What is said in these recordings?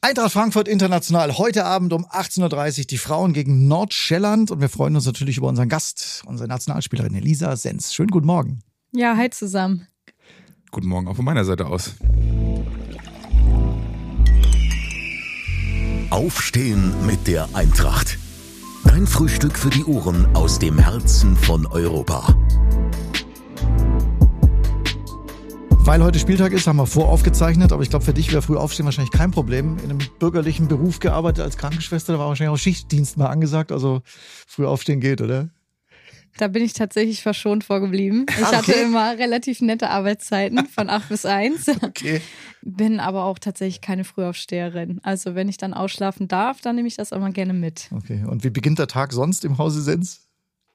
Eintracht Frankfurt international, heute Abend um 18.30 Uhr die Frauen gegen Nordsjælland und wir freuen uns natürlich über unseren Gast, unsere Nationalspielerin Elisa Senz. Schönen guten Morgen. Ja, hi zusammen. Guten Morgen auch von meiner Seite aus. Aufstehen mit der Eintracht. Dein Frühstück für die Ohren aus dem Herzen von Europa. Weil heute Spieltag ist, haben wir voraufgezeichnet, aber ich glaube, für dich wäre früh aufstehen wahrscheinlich kein Problem. In einem bürgerlichen Beruf gearbeitet als Krankenschwester, da war wahrscheinlich auch Schichtdienst mal angesagt, also früh aufstehen geht, oder? Da bin ich tatsächlich verschont vorgeblieben. Ich hatte immer relativ nette Arbeitszeiten von 8 bis 1. Okay. Bin aber auch tatsächlich keine Frühaufsteherin. Also wenn ich dann ausschlafen darf, dann nehme ich das immer gerne mit. Okay, und wie beginnt der Tag sonst im Hause Senz?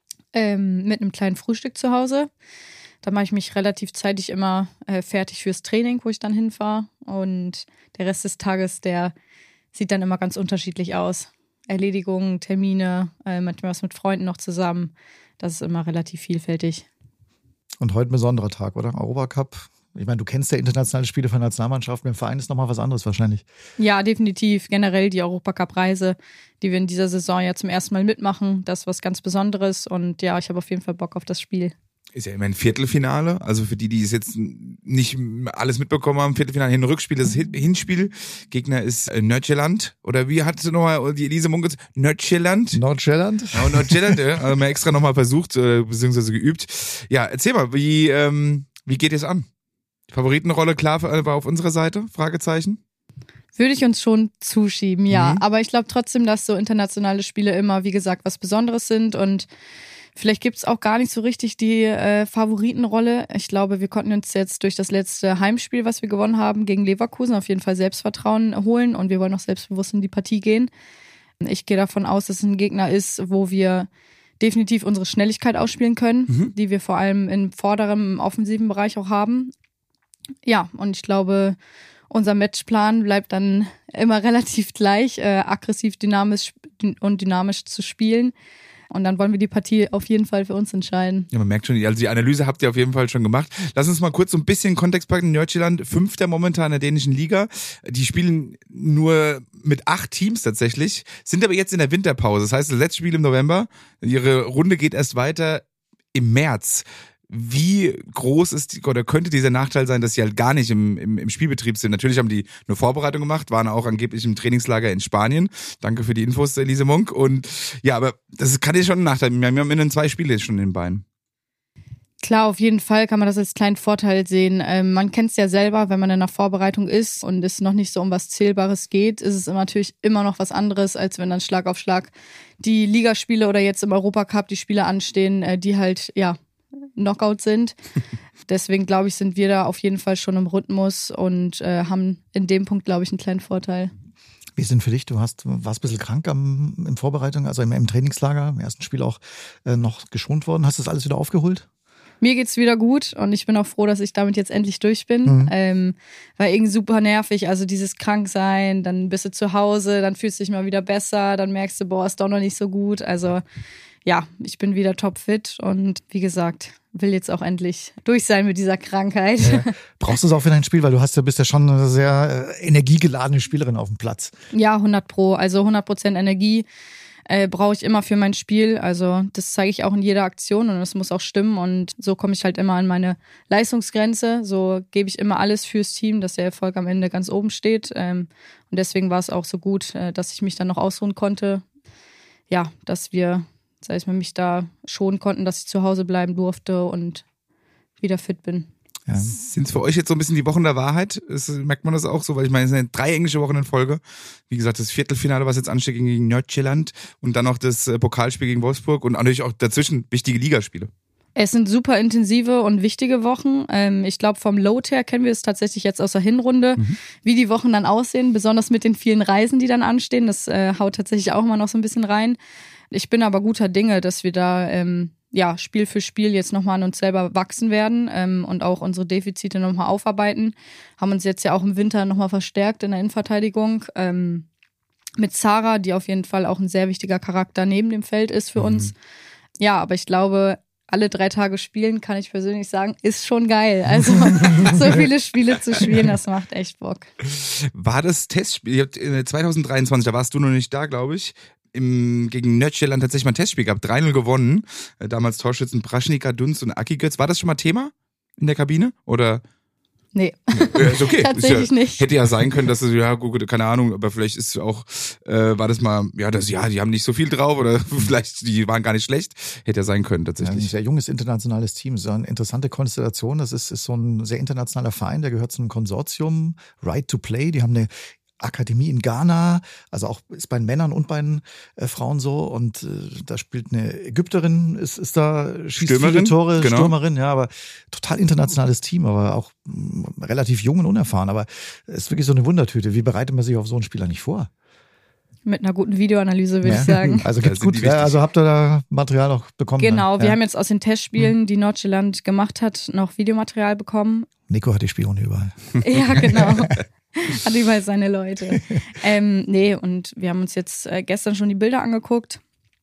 Mit einem kleinen Frühstück zu Hause. Da mache ich mich relativ zeitig immer fertig fürs Training, wo ich dann hinfahre. Und der Rest des Tages, der sieht dann immer ganz unterschiedlich aus. Erledigungen, Termine, manchmal was mit Freunden noch zusammen. Das ist immer relativ vielfältig. Und heute ein besonderer Tag, oder? Europacup. Ich meine, du kennst ja internationale Spiele von Nationalmannschaften. Im Verein ist nochmal was anderes wahrscheinlich. Ja, definitiv. Generell die Europacup-Reise, die wir in dieser Saison ja zum ersten Mal mitmachen. Das ist was ganz Besonderes. Und ja, ich habe auf jeden Fall Bock auf das Spiel. Ist ja immer ein Viertelfinale, also für die es jetzt nicht alles mitbekommen haben, Viertelfinale, Hin-Rückspiel, das Hinspiel. Gegner ist Nordsjælland, oder wie hat sie nochmal die Elise Munk gesagt? Nordsjælland? Nordsjælland? Ja, Nordsjælland, ja. Also mal extra nochmal versucht, beziehungsweise geübt. Ja, erzähl mal, wie geht es an? Favoritenrolle klar war auf unserer Seite? Fragezeichen? Würde ich uns schon zuschieben, ja. Aber ich glaube trotzdem, dass so internationale Spiele immer, wie gesagt, was Besonderes sind und vielleicht gibt es auch gar nicht so richtig die Favoritenrolle. Ich glaube, wir konnten uns jetzt durch das letzte Heimspiel, was wir gewonnen haben, gegen Leverkusen auf jeden Fall Selbstvertrauen holen und wir wollen auch selbstbewusst in die Partie gehen. Ich gehe davon aus, dass es ein Gegner ist, wo wir definitiv unsere Schnelligkeit ausspielen können, die wir vor allem im vorderen, im offensiven Bereich auch haben. Ja, und ich glaube, unser Matchplan bleibt dann immer relativ gleich, aggressiv, dynamisch zu spielen. Und dann wollen wir die Partie auf jeden Fall für uns entscheiden. Ja, man merkt schon, also die Analyse habt ihr auf jeden Fall schon gemacht. Lass uns mal kurz so ein bisschen Kontext packen. Nordsjælland, 5. momentan in der dänischen Liga. Die spielen nur mit 8 Teams tatsächlich, sind aber jetzt in der Winterpause. Das heißt, das letzte Spiel im November, ihre Runde geht erst weiter im März. Wie groß ist oder könnte dieser Nachteil sein, dass sie halt gar nicht im Spielbetrieb sind? Natürlich haben die eine Vorbereitung gemacht, waren auch angeblich im Trainingslager in Spanien. Danke für die Infos, Elise Munk. Und ja, aber das kann ja schon ein Nachteil. Wir haben immerhin 2 Spiele jetzt schon in den Beinen. Klar, auf jeden Fall kann man das als kleinen Vorteil sehen. Man kennt es ja selber, wenn man in einer Vorbereitung ist und es noch nicht so um was Zählbares geht, ist es natürlich immer noch was anderes, als wenn dann Schlag auf Schlag die Ligaspiele oder jetzt im Europacup die Spiele anstehen, die halt, ja, Knockout sind. Deswegen, glaube ich, sind wir da auf jeden Fall schon im Rhythmus und haben in dem Punkt, glaube ich, einen kleinen Vorteil. Wie ist denn für dich? Du warst ein bisschen krank in Vorbereitung, also im Trainingslager, im ersten Spiel auch noch geschont worden. Hast du das alles wieder aufgeholt? Mir geht's wieder gut und ich bin auch froh, dass ich damit jetzt endlich durch bin. War irgendwie super nervig, also dieses Kranksein, dann bist du zu Hause, dann fühlst du dich mal wieder besser, dann merkst du, boah, ist doch noch nicht so gut. Also ja, ich bin wieder topfit und wie gesagt, will jetzt auch endlich durch sein mit dieser Krankheit. Ja. Brauchst du es auch für dein Spiel, weil bist ja schon eine sehr energiegeladene Spielerin auf dem Platz. Ja, 100%. Also 100% Energie brauche ich immer für mein Spiel. Also das zeige ich auch in jeder Aktion und das muss auch stimmen und so komme ich halt immer an meine Leistungsgrenze. So gebe ich immer alles fürs Team, dass der Erfolg am Ende ganz oben steht. Und deswegen war es auch so gut, dass ich mich dann noch ausruhen konnte. Ja, dass wir, sei es mich da schonen konnten, dass ich zu Hause bleiben durfte und wieder fit bin. Ja. Sind es für euch jetzt so ein bisschen die Wochen der Wahrheit? Merkt man das auch so? Weil ich meine, es sind 3 englische Wochen in Folge. Wie gesagt, das Viertelfinale, was jetzt ansteht gegen Nordsjælland und dann noch das Pokalspiel gegen Wolfsburg und natürlich auch dazwischen wichtige Ligaspiele. Es sind super intensive und wichtige Wochen. Ich glaube, vom Load her kennen wir es tatsächlich jetzt aus der Hinrunde, wie die Wochen dann aussehen, besonders mit den vielen Reisen, die dann anstehen. Das haut tatsächlich auch immer noch so ein bisschen rein. Ich bin aber guter Dinge, dass wir da Spiel für Spiel jetzt nochmal an uns selber wachsen werden und auch unsere Defizite nochmal aufarbeiten. Haben uns jetzt ja auch im Winter nochmal verstärkt in der Innenverteidigung. Mit Sarah, die auf jeden Fall auch ein sehr wichtiger Charakter neben dem Feld ist für uns. Ja, aber ich glaube, alle 3 Tage spielen, kann ich persönlich sagen, ist schon geil. Also so viele Spiele zu spielen, das macht echt Bock. War das Testspiel, 2023, da warst du noch nicht da, glaube ich, gegen Nordjylland tatsächlich mal ein Testspiel gehabt, 3-0 gewonnen. Damals Torschützen Praschnika, Dunst und Aki Götz. War das schon mal Thema in der Kabine? Oder? Nee. Ist okay. Tatsächlich nicht. Hätte ja sein können, dass es, ja gut, keine Ahnung, aber vielleicht ist auch, war das mal, die haben nicht so viel drauf oder vielleicht, die waren gar nicht schlecht. Hätte ja sein können, tatsächlich. Ja, ein sehr junges internationales Team, so eine interessante Konstellation. Das ist so ein sehr internationaler Verein, der gehört zum Konsortium Right to Play. Die haben eine Akademie in Ghana, also auch ist bei den Männern und bei den Frauen so, und da spielt eine Ägypterin, ist da, schießt viele Tore, genau. Stürmerin, ja, aber total internationales Team, aber auch relativ jung und unerfahren, aber es ist wirklich so eine Wundertüte. Wie bereitet man sich auf so einen Spieler nicht vor? Mit einer guten Videoanalyse, würde ich sagen. Also gibt's gut, also habt ihr da Material noch bekommen? Genau, wir haben jetzt aus den Testspielen, die Nordjylland gemacht hat, noch Videomaterial bekommen. Nico hat die Spione überall. Ja, genau. Hat überall seine Leute. Nee, und wir haben uns jetzt gestern schon die Bilder angeguckt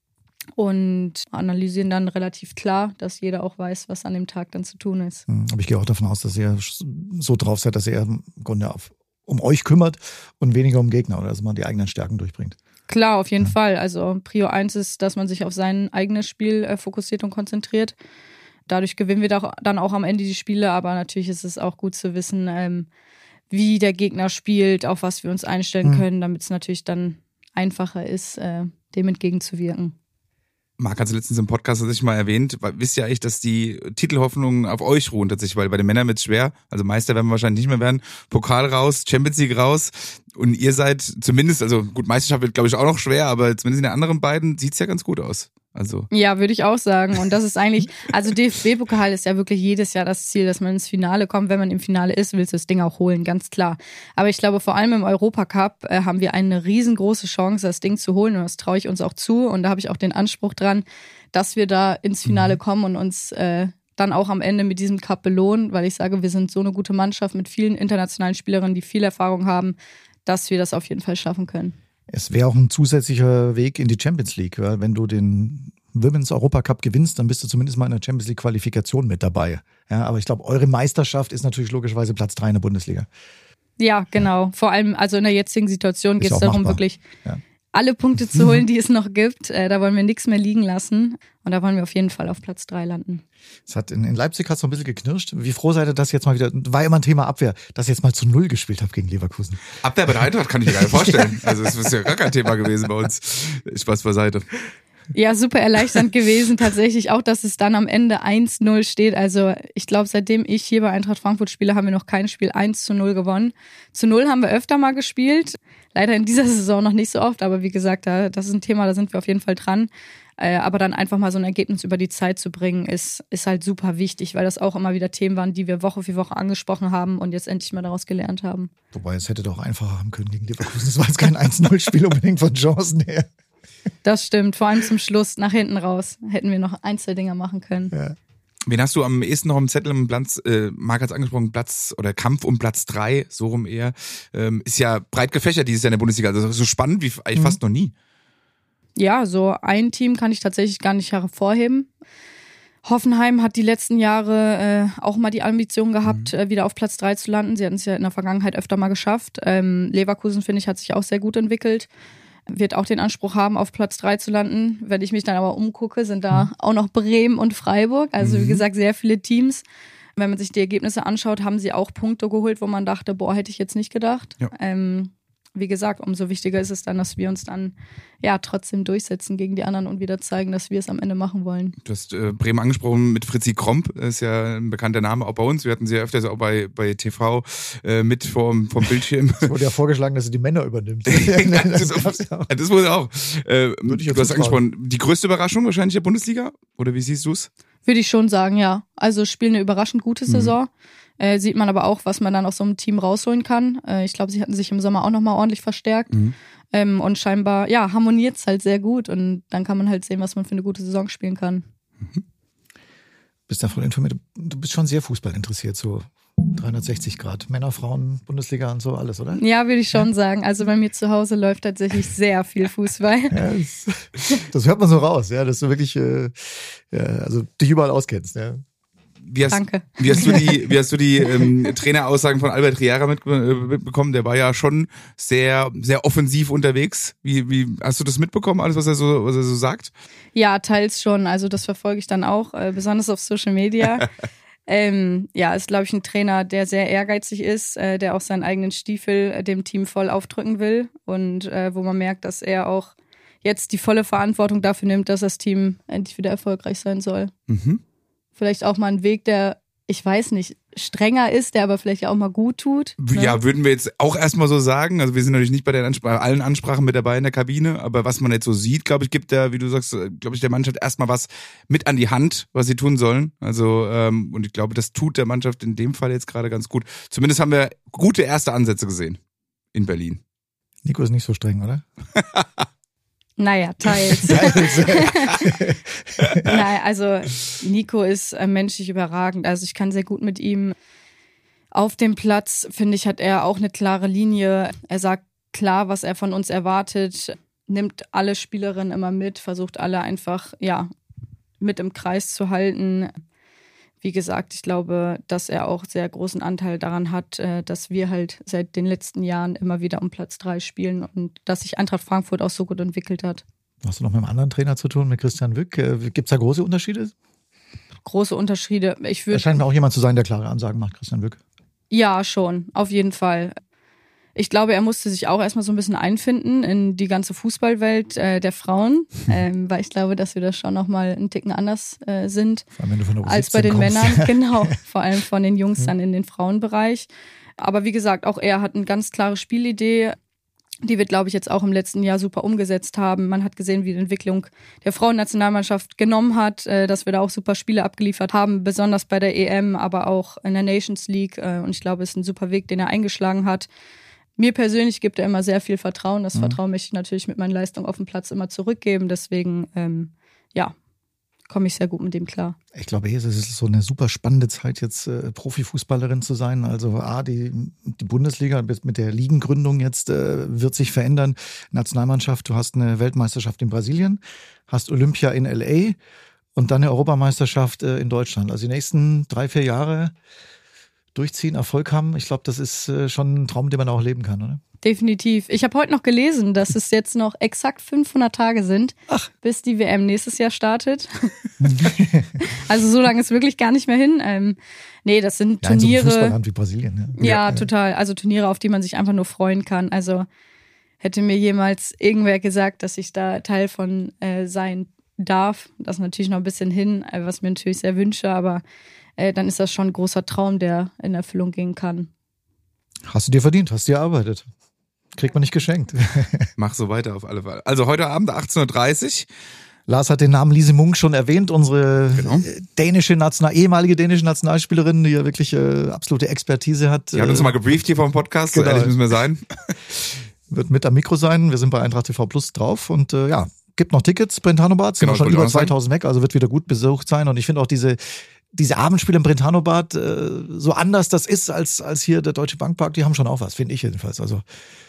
und analysieren dann relativ klar, dass jeder auch weiß, was an dem Tag dann zu tun ist. Aber ich gehe auch davon aus, dass ihr so drauf seid, dass ihr im Grunde um euch kümmert und weniger um Gegner, oder dass man die eigenen Stärken durchbringt. Klar, auf jeden Fall. Also Prio 1 ist, dass man sich auf sein eigenes Spiel fokussiert und konzentriert. Dadurch gewinnen wir dann auch am Ende die Spiele, aber natürlich ist es auch gut zu wissen, wie der Gegner spielt, auf was wir uns einstellen können, damit es natürlich dann einfacher ist, dem entgegenzuwirken. Marc hat es letztens im Podcast tatsächlich mal erwähnt, wisst ihr eigentlich, dass die Titelhoffnungen auf euch ruhen tatsächlich, weil bei den Männern wird es schwer, also Meister werden wir wahrscheinlich nicht mehr werden, Pokal raus, Champions League raus, und ihr seid zumindest, also gut, Meisterschaft wird glaube ich auch noch schwer, aber zumindest in den anderen beiden sieht es ja ganz gut aus. Also. Ja, würde ich auch sagen. Und das ist eigentlich, also DFB-Pokal ist ja wirklich jedes Jahr das Ziel, dass man ins Finale kommt. Wenn man im Finale ist, willst du das Ding auch holen, ganz klar. Aber ich glaube, vor allem im Europacup haben wir eine riesengroße Chance, das Ding zu holen. Und das traue ich uns auch zu. Und da habe ich auch den Anspruch dran, dass wir da ins Finale kommen und uns dann auch am Ende mit diesem Cup belohnen. Weil ich sage, wir sind so eine gute Mannschaft mit vielen internationalen Spielerinnen, die viel Erfahrung haben, dass wir das auf jeden Fall schaffen können. Es wäre auch ein zusätzlicher Weg in die Champions League, weil wenn du den Women's Europacup gewinnst, dann bist du zumindest mal in der Champions League Qualifikation mit dabei. Ja, aber ich glaube, eure Meisterschaft ist natürlich logischerweise Platz 3 in der Bundesliga. Ja, genau. Vor allem, also in der jetzigen Situation geht es darum, machbar. Wirklich alle Punkte zu holen, die es noch gibt. Da wollen wir nichts mehr liegen lassen. Und da wollen wir auf jeden Fall auf Platz 3 landen. Es hat in Leipzig hat's noch ein bisschen geknirscht. Wie froh seid ihr, dass jetzt mal wieder, war immer ein Thema Abwehr, dass ihr jetzt mal zu 0 gespielt habt gegen Leverkusen? Abwehr bei der Eintracht kann ich mir gar nicht vorstellen. Also es ist ja gar kein Thema gewesen bei uns. Spaß beiseite. Ja, super erleichternd gewesen tatsächlich auch, dass es dann am Ende 1-0 steht. Also ich glaube, seitdem ich hier bei Eintracht Frankfurt spiele, haben wir noch kein Spiel 1-0 gewonnen. Zu 0 haben wir öfter mal gespielt. Leider in dieser Saison noch nicht so oft, aber wie gesagt, das ist ein Thema, da sind wir auf jeden Fall dran. Aber dann einfach mal so ein Ergebnis über die Zeit zu bringen, ist halt super wichtig, weil das auch immer wieder Themen waren, die wir Woche für Woche angesprochen haben und jetzt endlich mal daraus gelernt haben. Wobei, es hätte doch einfacher haben können gegen Leverkusen. Es war jetzt kein 1-0-Spiel unbedingt von Chancen her. Das stimmt, vor allem zum Schluss, nach hinten raus, hätten wir noch 1, 2 Dinger machen können. Ja. Wen hast du am ehesten noch im Zettel im Platz, Marc hat es angesprochen, Platz oder Kampf um Platz 3, so rum eher, ist ja breit gefächert dieses Jahr in der Bundesliga, also so spannend wie eigentlich fast noch nie. Ja, so ein Team kann ich tatsächlich gar nicht hervorheben. Hoffenheim hat die letzten Jahre auch mal die Ambition gehabt, wieder auf Platz 3 zu landen. Sie hatten es ja in der Vergangenheit öfter mal geschafft. Leverkusen, finde ich, hat sich auch sehr gut entwickelt. Wird auch den Anspruch haben, auf Platz 3 zu landen. Wenn ich mich dann aber umgucke, sind da auch noch Bremen und Freiburg. Also wie gesagt, sehr viele Teams. Wenn man sich die Ergebnisse anschaut, haben sie auch Punkte geholt, wo man dachte, boah, hätte ich jetzt nicht gedacht. Ja. Wie gesagt, umso wichtiger ist es dann, dass wir uns dann trotzdem durchsetzen gegen die anderen und wieder zeigen, dass wir es am Ende machen wollen. Du hast Bremen angesprochen mit Fritzi Kromp, ist ja ein bekannter Name auch bei uns. Wir hatten sie ja öfters auch bei TV mit vom Bildschirm. Es wurde ja vorgeschlagen, dass sie die Männer übernimmt. Das wurde auch. Du hast angesprochen, die größte Überraschung wahrscheinlich der Bundesliga? Oder wie siehst du es? Würde ich schon sagen, ja. Also spielen eine überraschend gute Saison. Sieht man aber auch, was man dann aus so einem Team rausholen kann. Ich glaube, sie hatten sich im Sommer auch nochmal ordentlich verstärkt. Und scheinbar, harmoniert es halt sehr gut. Und dann kann man halt sehen, was man für eine gute Saison spielen kann. Bist davon informiert, du bist schon sehr Fußball interessiert, so 360 Grad. Männer, Frauen, Bundesliga und so, alles, oder? Ja, würde ich schon sagen. Also bei mir zu Hause läuft tatsächlich sehr viel Fußball. Ja, das hört man so raus, ja, dass du wirklich also dich überall auskennst. Ja. Danke. Wie hast du die Traineraussagen von Albert Riera mitbekommen? Der war ja schon sehr, sehr offensiv unterwegs. Wie hast du das mitbekommen, alles, was er so sagt? Ja, teils schon. Also das verfolge ich dann auch, besonders auf Social Media. Ist, glaube ich, ein Trainer, der sehr ehrgeizig ist, der auch seinen eigenen Stiefel dem Team voll aufdrücken will und wo man merkt, dass er auch jetzt die volle Verantwortung dafür nimmt, dass das Team endlich wieder erfolgreich sein soll. Mhm. Vielleicht auch mal ein Weg, der, ich weiß nicht, strenger ist, der aber vielleicht auch mal gut tut. Ne? Ja, würden wir jetzt auch erstmal so sagen. Also wir sind natürlich nicht bei allen Ansprachen mit dabei in der Kabine, aber was man jetzt so sieht, glaube ich, gibt der, wie du sagst, glaube ich, der Mannschaft erstmal was mit an die Hand, was sie tun sollen. Also und ich glaube, das tut der Mannschaft in dem Fall jetzt gerade ganz gut. Zumindest haben wir gute erste Ansätze gesehen in Berlin. Nico ist nicht so streng, oder? Naja, teils. Nein, also Nico ist menschlich überragend. Also ich kann sehr gut mit ihm auf dem Platz, finde ich, hat er auch eine klare Linie. Er sagt klar, was er von uns erwartet, nimmt alle Spielerinnen immer mit, versucht alle einfach, mit im Kreis zu halten. Wie gesagt, ich glaube, dass er auch sehr großen Anteil daran hat, dass wir halt seit den letzten Jahren immer wieder um Platz 3 spielen und dass sich Eintracht Frankfurt auch so gut entwickelt hat. Hast du noch mit einem anderen Trainer zu tun, mit Christian Wück? Gibt es da große Unterschiede? Große Unterschiede. Er scheint mir auch jemand zu sein, der klare Ansagen macht, Christian Wück. Ja, schon, auf jeden Fall. Ich glaube, er musste sich auch erstmal so ein bisschen einfinden in die ganze Fußballwelt der Frauen, weil ich glaube, dass wir da schon nochmal einen Ticken anders sind vor allem, wenn du von der als bei den Männern. Genau, vor allem von den Jungs dann in den Frauenbereich. Aber wie gesagt, auch er hat eine ganz klare Spielidee, die wir, glaube ich, jetzt auch im letzten Jahr super umgesetzt haben. Man hat gesehen, wie die Entwicklung der Frauennationalmannschaft genommen hat, dass wir da auch super Spiele abgeliefert haben, besonders bei der EM, aber auch in der Nations League. Und ich glaube, es ist ein super Weg, den er eingeschlagen hat. Mir persönlich gibt er immer sehr viel Vertrauen. Das Vertrauen möchte ich natürlich mit meinen Leistungen auf dem Platz immer zurückgeben. Deswegen, komme ich sehr gut mit dem klar. Ich glaube, es ist so eine super spannende Zeit, jetzt Profifußballerin zu sein. Also die Bundesliga mit der Ligengründung jetzt wird sich verändern. Nationalmannschaft, du hast eine Weltmeisterschaft in Brasilien, hast Olympia in LA und dann eine Europameisterschaft in Deutschland. Also die nächsten 3-4 Jahre durchziehen, Erfolg haben. Ich glaube, das ist schon ein Traum, den man auch leben kann, oder? Definitiv. Ich habe heute noch gelesen, dass es jetzt noch exakt 500 Tage sind, bis die WM nächstes Jahr startet. Also so lange ist wirklich gar nicht mehr hin. Das sind Turniere. In so einem Fußballland wie Brasilien. Ja, total. Also Turniere, auf die man sich einfach nur freuen kann. Also hätte mir jemals irgendwer gesagt, dass ich da Teil von sein darf. Das ist natürlich noch ein bisschen hin, was ich mir natürlich sehr wünsche, aber dann ist das schon ein großer Traum, der in Erfüllung gehen kann. Hast du dir verdient, hast du dir erarbeitet. Kriegt man nicht geschenkt. Mach so weiter auf alle Fälle. Also heute Abend 18.30 Uhr. Lars hat den Namen Lise Munk schon erwähnt, unsere ehemalige dänische Nationalspielerin, die ja wirklich absolute Expertise hat. Die hat uns mal gebrieft hier vom Podcast, so ehrlich müssen wir sein. Wird mit am Mikro sein, wir sind bei Eintracht TV Plus drauf und gibt noch Tickets, Brentano-Bad, sind schon über 2000 weg, also wird wieder gut besucht sein und ich finde auch diese Abendspiele im Brentano-Bad, so anders das ist als hier der Deutsche Bankpark, die haben schon auch was, finde ich jedenfalls. Also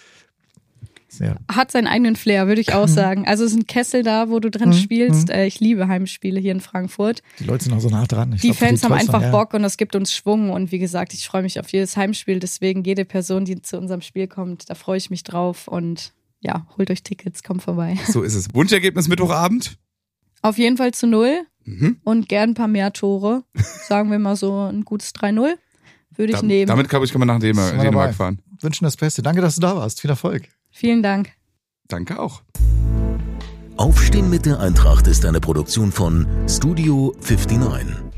hat seinen eigenen Flair, würde ich auch sagen. Also es ist ein Kessel da, wo du drin spielst. Ich liebe Heimspiele hier in Frankfurt. Die Leute sind auch so nah dran. Die Fans haben einfach Bock und das gibt uns Schwung. Und wie gesagt, ich freue mich auf jedes Heimspiel. Deswegen jede Person, die zu unserem Spiel kommt, da freue ich mich drauf. Und ja, holt euch Tickets, kommt vorbei. So ist es. Wunschergebnis Mittwochabend? Auf jeden Fall zu 0 und gern ein paar mehr Tore. Sagen wir mal so ein gutes 3-0 würde ich nehmen. Damit, glaube ich, kann man nach Dänemark fahren. Wünschen das Beste. Danke, dass du da warst. Viel Erfolg. Vielen Dank. Danke auch. Aufstehen mit der Eintracht ist eine Produktion von Studio 59.